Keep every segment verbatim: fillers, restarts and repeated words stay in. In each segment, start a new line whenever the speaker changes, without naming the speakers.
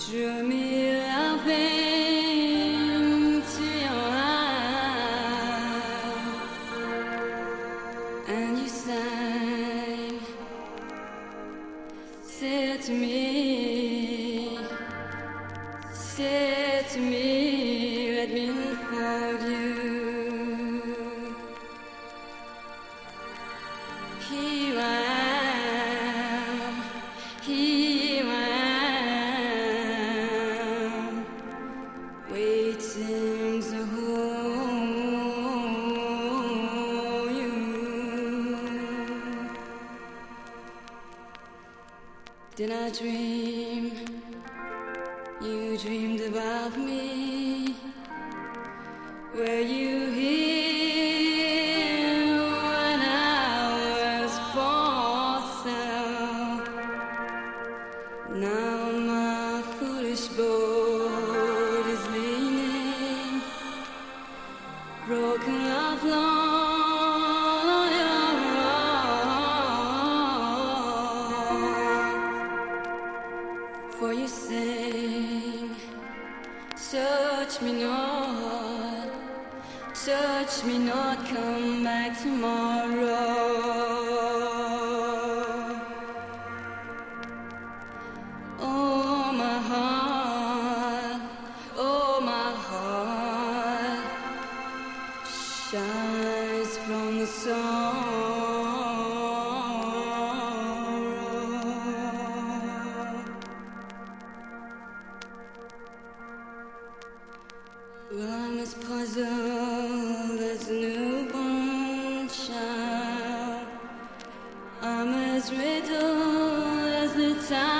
Drew me love into your eyes, and you sang, said to me, said to me, let me unfold you. Here I am, here I am, waiting to hold you. Did I dream? You dreamed about me. Were you here when I was for sale? Now my foolish boat is leaning, broken love long on your rock. For you sing, touch me not, touch me not, come back tomorrow. Oh my heart, oh my heart shines from the sorrow. Well, I'm as puzzled as a newborn child. I'm as riddled as the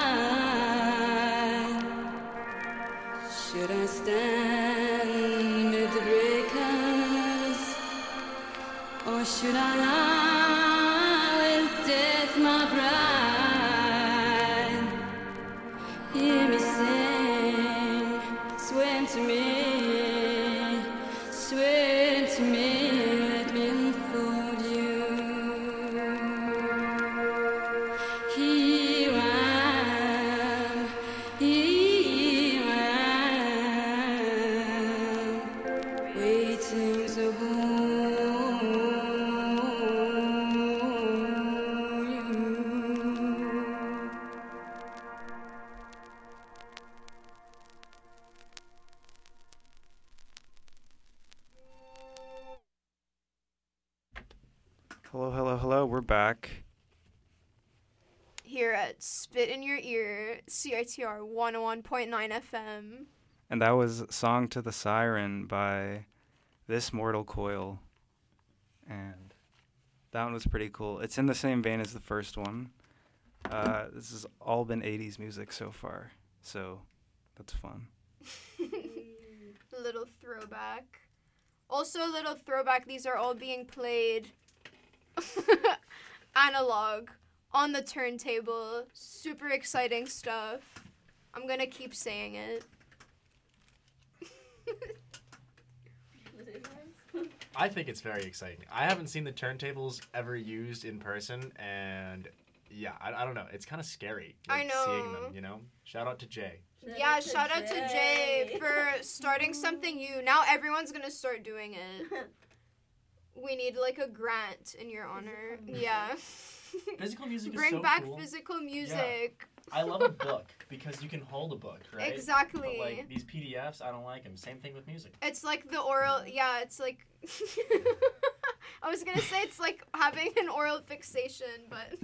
tide. Should I stand amid the breakers, or should I lie with death, my bride? Hear me sing, swim to me, swim to me, let me unfold you. Here I am, here I am, waiting to hold you.
Hello, hello, hello. We're back.
Here at Spit in Your Ear, C I T R one oh one point nine F M.
And that was Song to the Siren by This Mortal Coil. And that one was pretty cool. It's in the same vein as the first one. Uh, this has all been eighties music so far. So that's fun.
Little throwback. Also, little throwback, these are all being played analog on the turntable. Super exciting stuff. I'm gonna keep saying it.
I think it's very exciting. I haven't seen the turntables ever used in person, and yeah, I, I don't know. It's kind of scary.
I
like,
know.
Seeing them, you know? Shout out to Jay.
Yeah, shout out to Jay for starting something new. Now everyone's gonna start doing it. We need like a grant in your honor. Yeah.
Physical music is
Bring
so
back
cool.
physical music.
I love a book because you can hold a book, right?
Exactly.
But like these P D Fs, I don't like them. Same thing with music.
It's like the oral, yeah, it's like, I was gonna say it's like having an oral fixation, but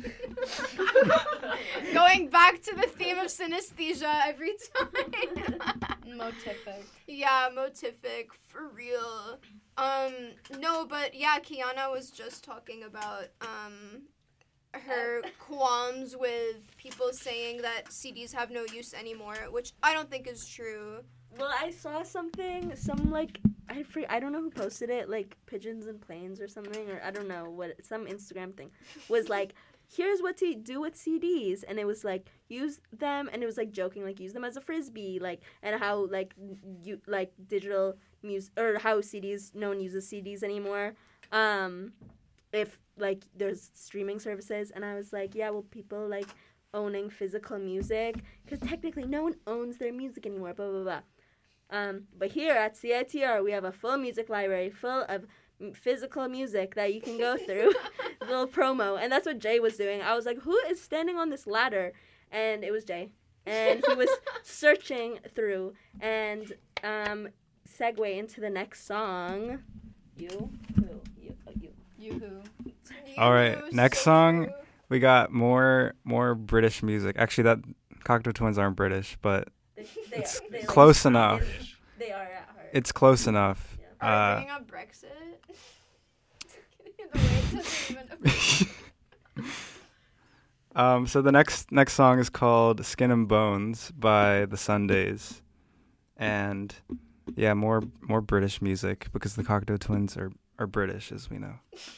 going back to the theme of synesthesia every time.
Motific.
Yeah, motific, for real. Um, no, but yeah, Kiana was just talking about, um, her qualms with people saying that C Ds have no use anymore, which I don't think is true.
Well, I saw something, some like I free, I don't know who posted it, like Pigeons and Planes or something, or I don't know what, some Instagram thing was like, here's what to do with C Ds, and it was like use them, and it was like joking, like use them as a frisbee, like, and how like you like digital music, or how C Ds, no one uses C Ds anymore. Um, if like there's streaming services, and I was like, yeah, well, people like owning physical music, because technically no one owns their music anymore, blah, blah, blah. Um, but here at C I T R, we have a full music library full of m- physical music that you can go through. Little promo. And that's what Jay was doing. I was like, who is standing on this ladder? And it was Jay. And he was searching through. And um, segue into the next song. You? Who? You. Oh, you.
Yoo-hoo.
All right,
You,
next
so
song.
true.
We got more more British music. Actually, that Cocteau Twins aren't British, but
They, they
It's
are, they
close
like,
enough.
They are at heart.
It's close enough.
Are we
Uh,
bringing up Brexit? The way it doesn't even
um, so the next next song is called "Skin and Bones" by the Sundays, and yeah, more more British music because the Cocteau Twins are are British, as we know.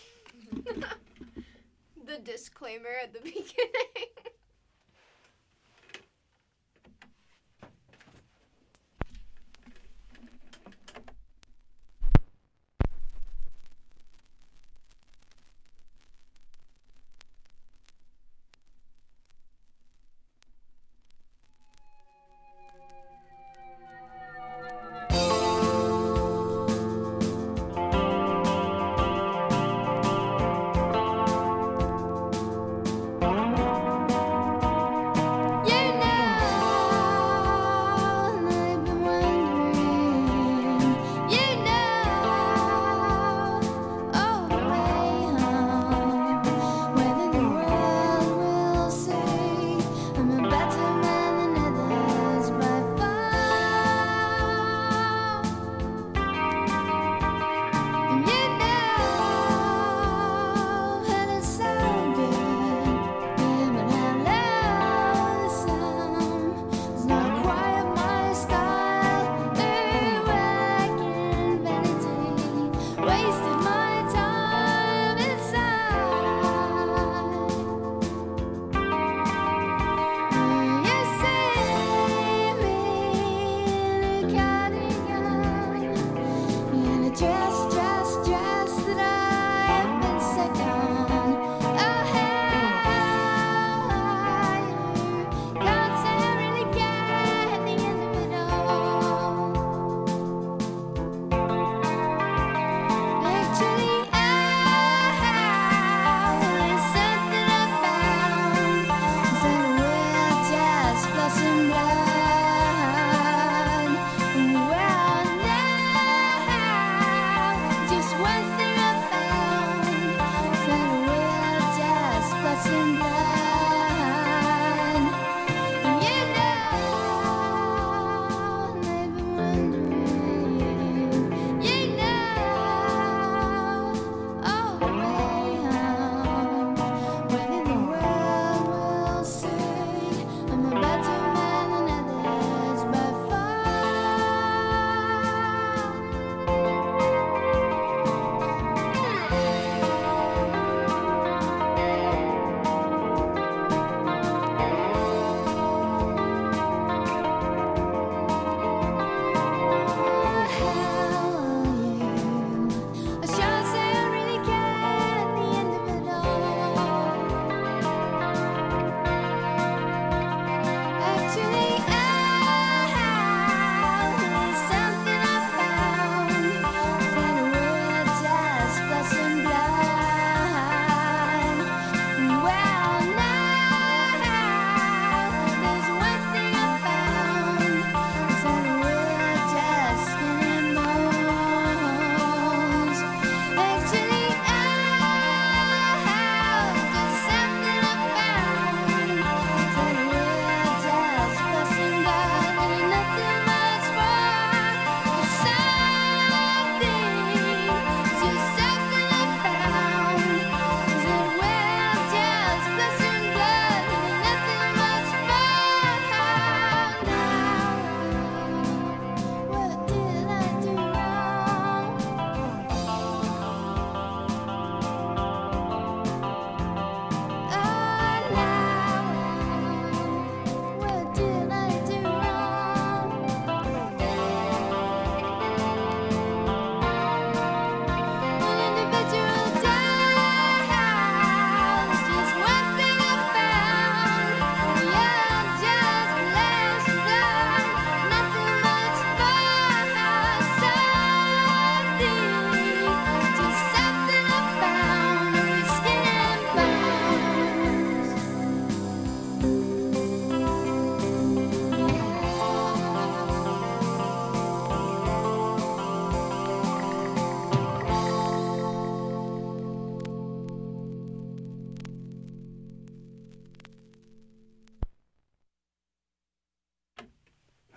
the disclaimer at the beginning.
Thank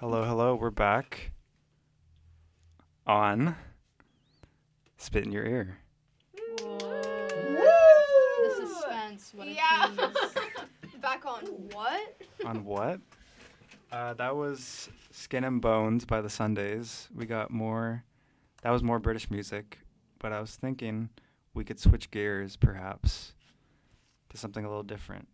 Hello, hello. We're back on Spit in Your Ear.
The suspense. What a
Yeah.
tease.
Back on what?
On what? Uh, that was Skin and Bones by the Sundays. We got more. That was more British music, but I was thinking we could switch gears, perhaps, to something a little different.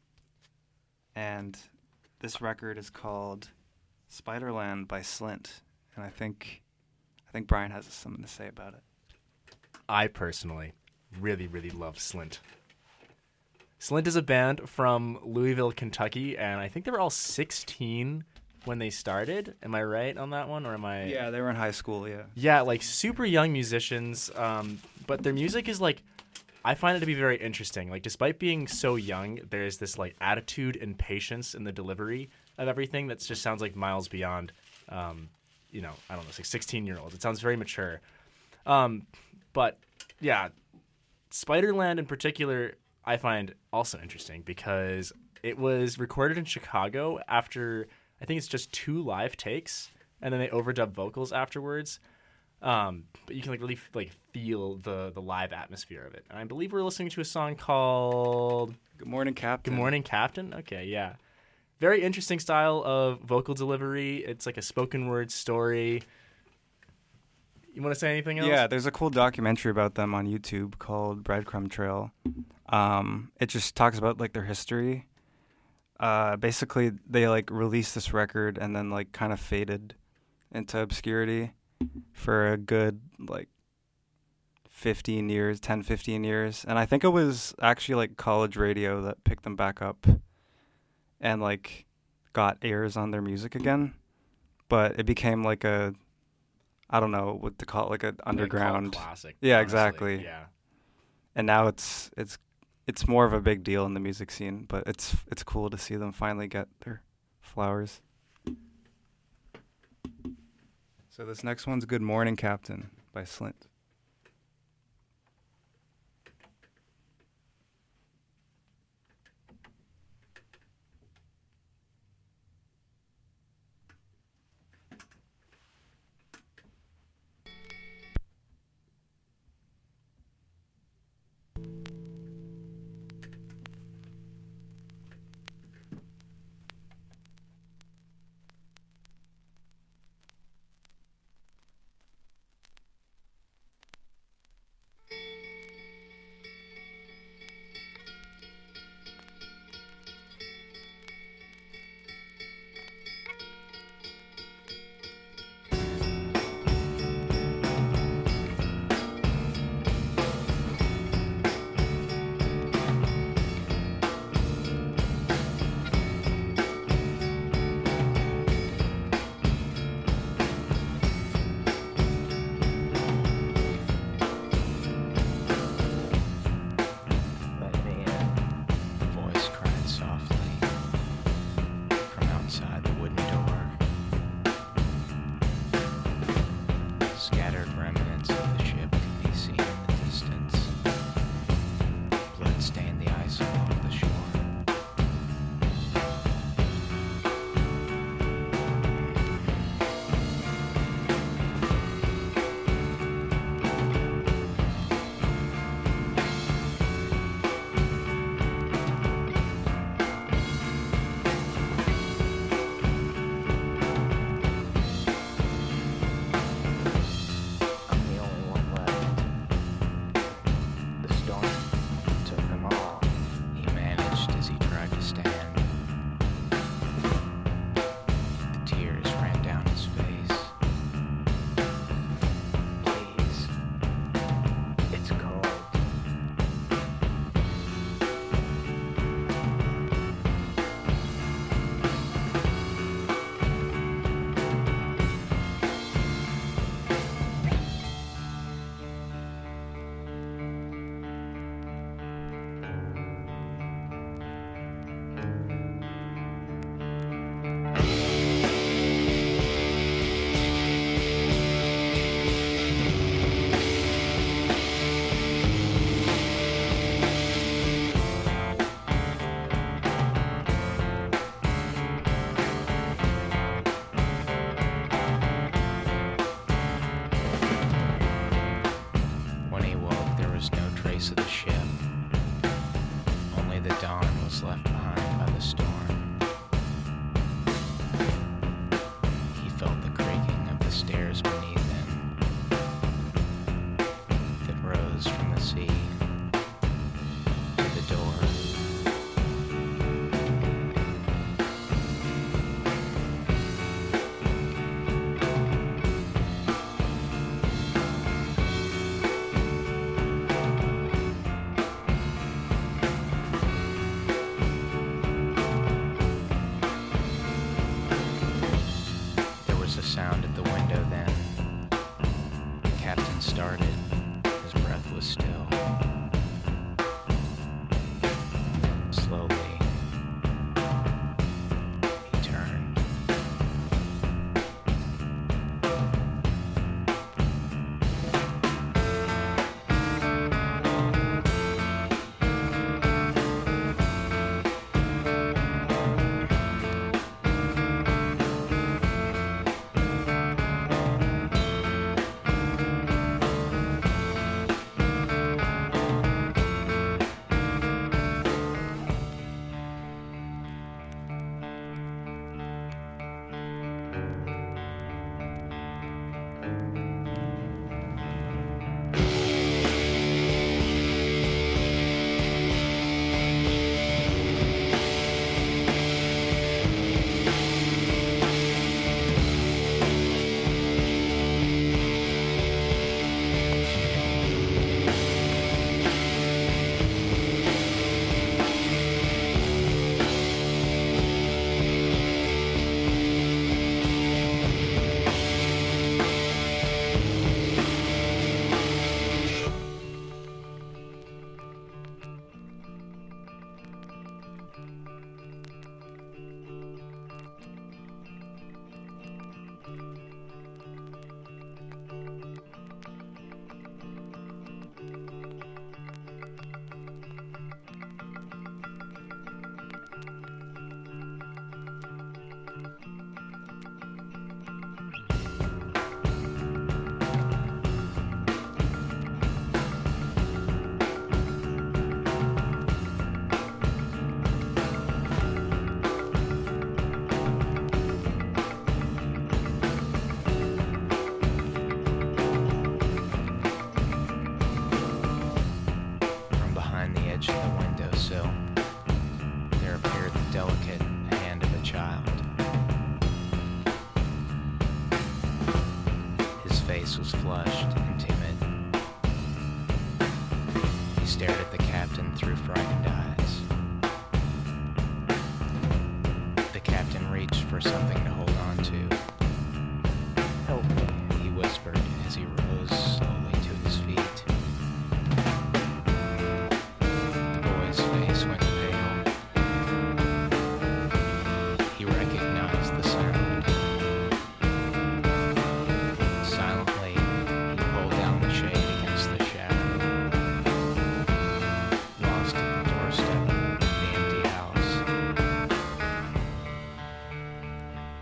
And this record is called Spiderland by Slint, and I think, I think Brian has something to say about it.
I personally really, really love Slint. Slint is a band from Louisville, Kentucky, and I think they were all sixteen when they started. Am I right on that one, or am I?
Yeah, they were in high school, yeah.
Yeah, like super young musicians, um, but their music is like, I find it to be very interesting. Like, despite being so young, there's this like attitude and patience in the delivery of everything that just sounds like miles beyond, um, you know, I don't know, it's like sixteen-year-olds. It sounds very mature. Um, but yeah, Spiderland in particular, I find also interesting because it was recorded in Chicago after, I think it's just two live takes, and then they overdub vocals afterwards. Um, but you can like really like feel the the live atmosphere of it. And I believe we're listening to a song called
Good Morning, Captain.
Good Morning, Captain. Okay, yeah. Very interesting style of vocal delivery. It's like a spoken word story. You want to say anything else?
Yeah, there's a cool documentary about them on YouTube called Breadcrumb Trail. Um, it just talks about like their history. Uh, basically, they like released this record and then like kind of faded into obscurity for a good like fifteen years, ten, fifteen years. And I think it was actually like college radio that picked them back up and like got airs on their music again. But it became like a, I don't know what to call it, like an underground
classic.
Yeah,
honestly.
exactly.
Yeah.
And now it's it's it's more of a big deal in the music scene, but it's it's cool to see them finally get their flowers. So this next one's Good Morning, Captain by Slint.
was left behind by the storm. He felt the creaking of the stairs beneath him that rose from the sea to the door. There was a sound at the window then. The captain started. His breath was still. Slowly, he turned. From behind the edge of the windowsill, there appeared the delicate hand of a child. His face was flushed and timid. He stared at the captain through frightened eyes. The captain reached for something to hold on to. "Help me," he whispered as he rose slowly to his feet. The boy's face went pale. He recognized the sound. Silently, he pulled down the shade against the shadow. Lost at the doorstep of the empty house.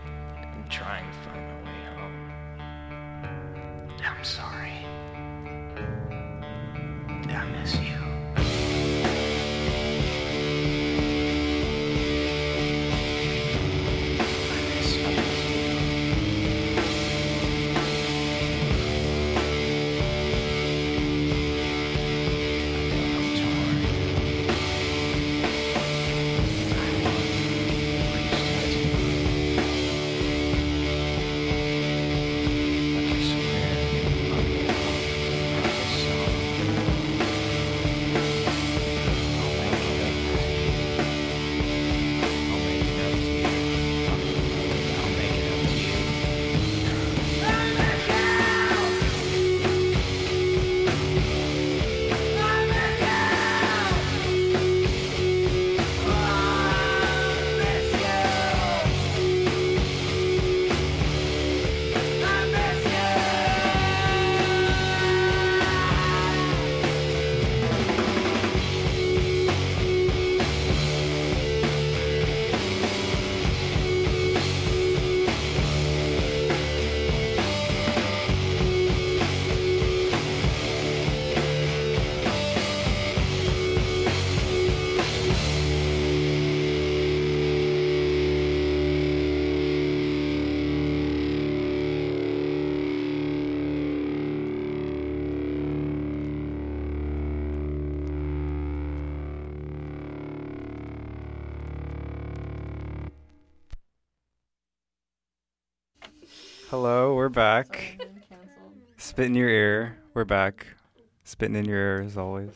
Hello, we're
Sorry,
back.
I'm being canceled.
Spit in your ear. We're back. Spitting in your ear as always.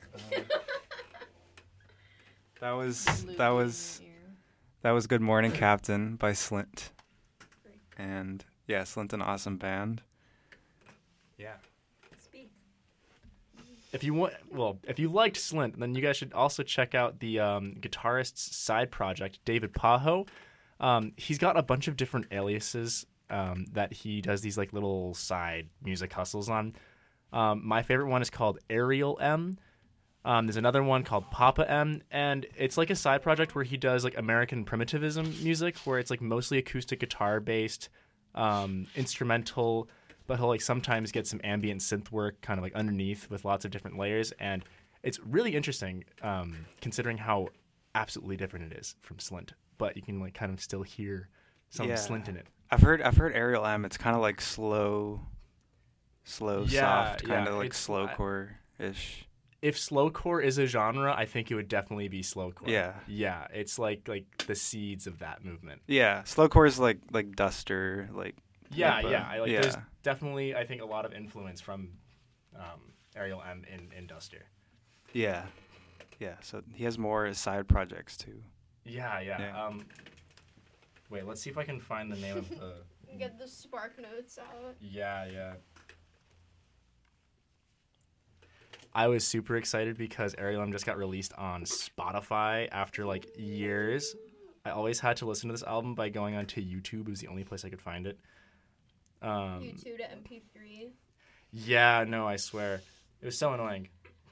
That was that was that was Good Morning Captain by Slint. And yeah, Slint, an awesome band.
Yeah.
Speak.
If you want, well, if you liked Slint, then you guys should also check out the um, guitarist's side project, David Pajo. Um, he's got a bunch of different aliases um, that he does these like little side music hustles on. Um, my favorite one is called Ariel M. Um, there's another one called Papa M, and it's like a side project where he does like American primitivism music, where it's like mostly acoustic guitar based, um, instrumental, but he'll like sometimes get some ambient synth work kind of like underneath with lots of different layers, and it's really interesting um, considering how absolutely different it is from Slint, but you can like kind of still hear some
Yeah.
Slint in it.
I've heard I've heard Ariel M. It's kind of like slow, slow,
Yeah,
soft, kind of
yeah,
like
it's-
slowcore ish.
If slowcore is a genre, I think it would definitely be slowcore.
Yeah.
Yeah, it's like like the seeds of that movement.
Yeah, slowcore is like like Duster, like
Yeah,
type of-
yeah. I, like,
yeah.
There's definitely, I think, a lot of influence from um, Ariel M. in, in Duster.
yeah, yeah. So he has more side projects too.
Yeah, yeah.
Yeah.
Um, wait, let's see if I can find the name of the.
Get the spark notes out.
Yeah, yeah. I was super excited because Ariel M just got released on Spotify after like years. I always had to listen to this album by going onto YouTube. It was the only place I could find it. Um,
U two to M P three.
yeah, no, I swear. It was so annoying.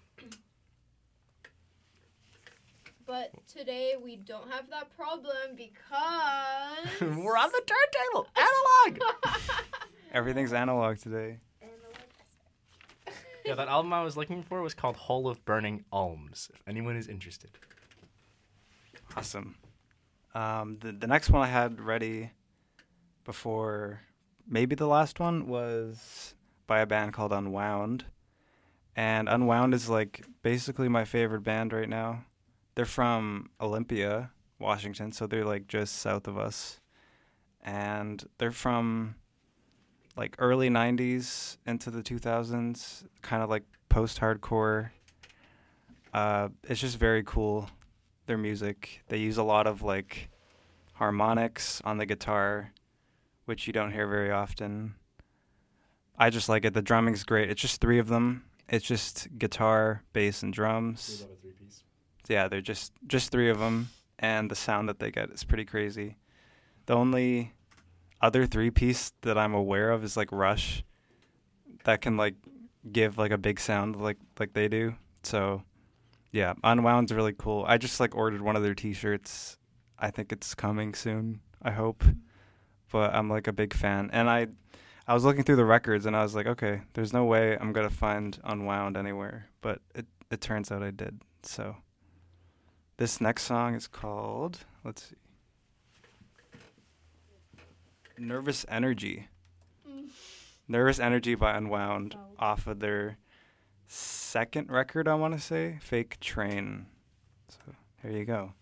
But today we don't have that problem because
We're on the turntable! Analog!
Everything's analog today.
Yeah, that album I was looking for was called Hole of Burning Alms, if anyone is interested.
Awesome. Um, the the next one I had ready before maybe the last one was by a band called Unwound. And Unwound is like basically my favorite band right now. They're from Olympia, Washington, so they're like just south of us. And they're from like early nineties into the two thousands, kind of like post-hardcore. Uh, it's just very cool, their music. They use a lot of like harmonics on the guitar, which you don't hear very often. I just like it. The drumming's great. It's just three of them. It's just guitar, bass, and drums.
a three-piece.
Yeah, they're just just three of them, and the sound that they get is pretty crazy. The only other three piece that I'm aware of is like Rush, that can like give like a big sound like like they do. So yeah, Unwound's really cool. I just like ordered one of their T-shirts. I think it's coming soon, I hope. But I'm like a big fan, and I I was looking through the records and I was like, okay, there's no way I'm gonna find Unwound anywhere, but it it turns out I did. So this next song is called, let's see, Nervous Energy.
Mm.
Nervous Energy by Unwound,
Oh.
off of their second record, I want to say, Fake Train. So here you go.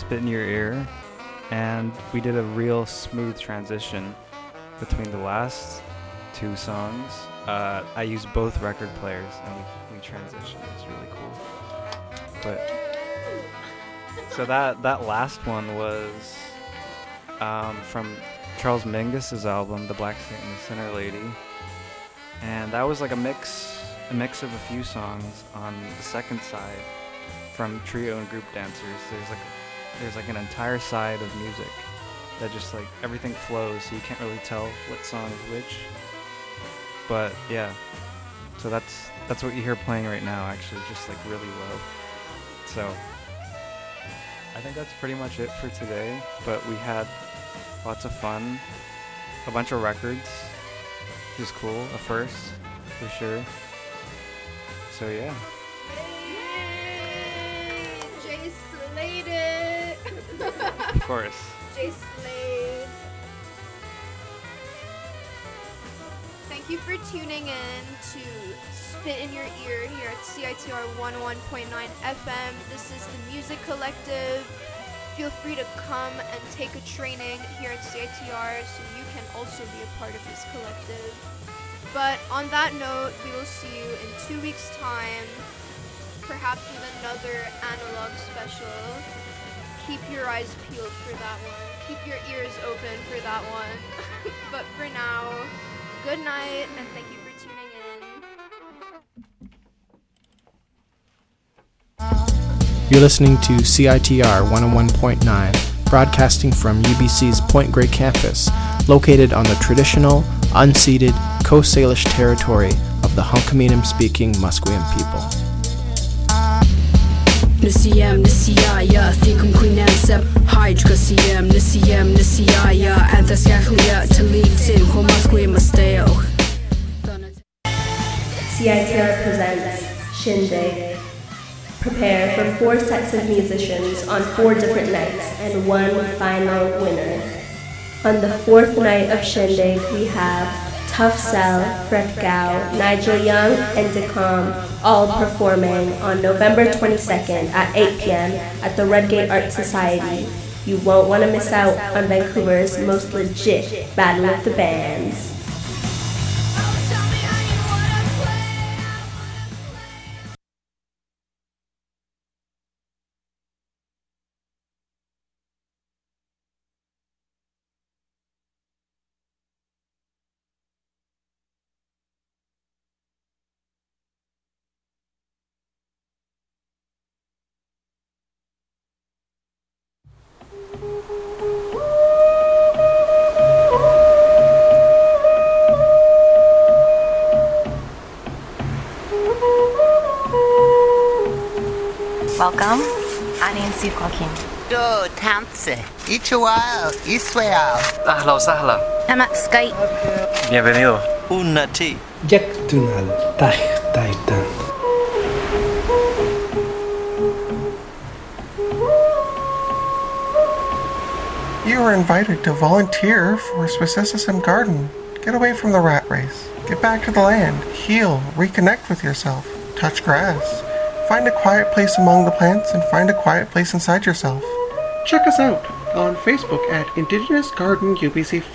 Spit in Your Ear, and we did a real smooth transition between the last two songs. Uh, I used both record players, and we, we transitioned. It was really cool. But so that that last one was um, from Charles Mingus's album, The Black Saint and the Sinner Lady, and that was like a mix, a mix of a few songs on the second side from trio and group dancers. There's like there's like an entire side of music that just like everything flows, so you can't really tell what song is which. But yeah, so that's that's what you hear playing right now, actually, just like really low. So I think that's pretty much it for today, but we had lots of fun, a bunch of records, which is cool, a first, for sure. So yeah.
Jay slayed it!
Of course.
Jay slayed. Thank you for tuning in to Spit in Your Ear here at C I T R one oh one point nine F M. This is the Music Collective. Feel free to come and take a training here at C I T R so you can also be a part of this collective. But on that note, we will see you in two weeks' time, perhaps with another analog special. Keep your eyes peeled for that one. Keep your ears open for that one. But for now, good night, and thank you for tuning in.
You're listening to C I T R one oh one point nine, broadcasting from U B C's Point Grey campus, located on the traditional, unceded Coast Salish territory of the Hunkaminam-speaking Musqueam people.
Nisiyam nisiyaya thikum queenansep hydra siyam nisiyam nisiyaya antaskaklia talitin homasque masteo.
C I T R presents Shindig. Prepare for four sets of musicians on four different nights and one final winner. On the fourth night of Shindig, we have Tough Cell, Fred Gao, Nigel Young, and Decom all performing on November twenty-second at eight p.m. at the Redgate Art Society. You won't want to miss out on Vancouver's most legit Battle of the Bands.
Welcome, أنا نسيب كوكين.
دو تامسي إيشوال إسوال
أهلا وسهلا.
أنا سكاي.
Bienvenido.
Unati. Yaktunal Taj Taitan.
You are invited to volunteer for Speciesism Garden. Get away from the rat race. Get back to the land. Heal. Reconnect with yourself. Touch grass. Find a quiet place among the plants and find a quiet place inside yourself. Check us out on Facebook at Indigenous Garden U B C